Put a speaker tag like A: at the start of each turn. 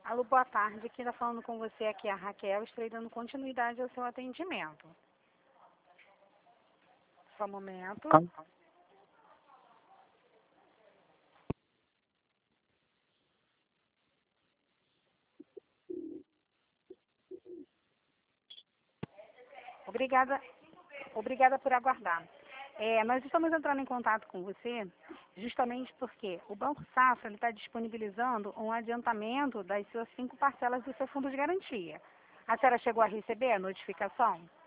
A: Alô, boa tarde. Quem está falando com você aqui é a Raquel. Estarei dando continuidade ao seu atendimento. Só um momento. Obrigada por aguardar. Nós estamos entrando em contato com você justamente porque o Banco Safra está disponibilizando um adiantamento das suas 5 parcelas do seu fundo de garantia. A senhora chegou a receber a notificação?